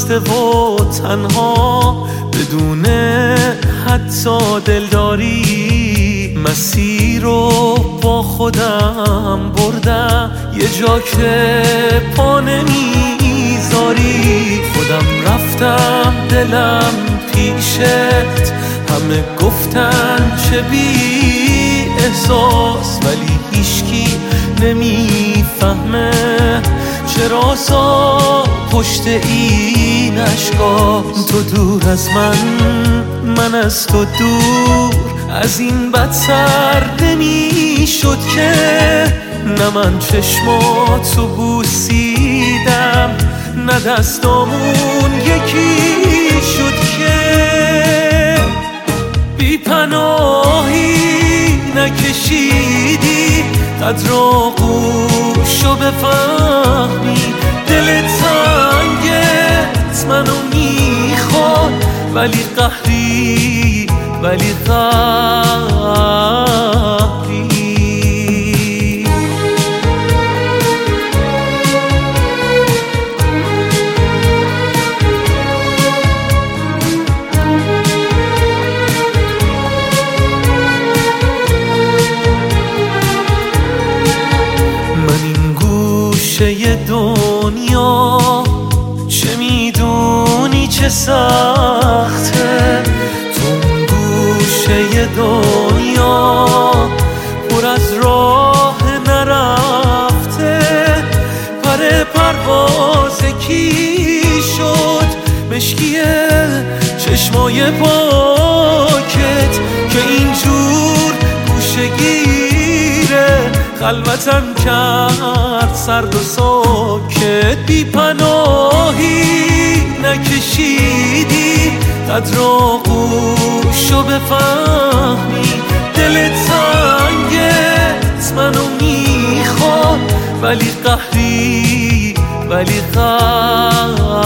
بسته و تنها بدون حتی دلداری، مسیر رو با خودم بردم یه جا که پا نمیذاری. خودم رفتم دلم پیشت، همه گفتن چه بی احساس، ولی هیچکی نمیفهمه چرا سا پشت این اشکاست. تو دور از من از تو دور، از این بدتر نمیشد که نه من چشماتو بوسیدم نه دستامون یکی شد که بی پناهی نکشیدی قدر آغوشو بفهمی. دل تنگت منو میخواد ولی قهری ولی قهری. دنیا چه میدونی چه سخته، تو اون گوشه دنیا پر از راه نرفته. پر پرواز کی شد مشکیه چشمای پاکت که اینجور گوشه گیره خلوتم کرد سرد و ساکت. بی پناهی نکشیدی قدر آغوشو بفهمی. دل تنگت منو میخواد ولی قهری ولی قهری.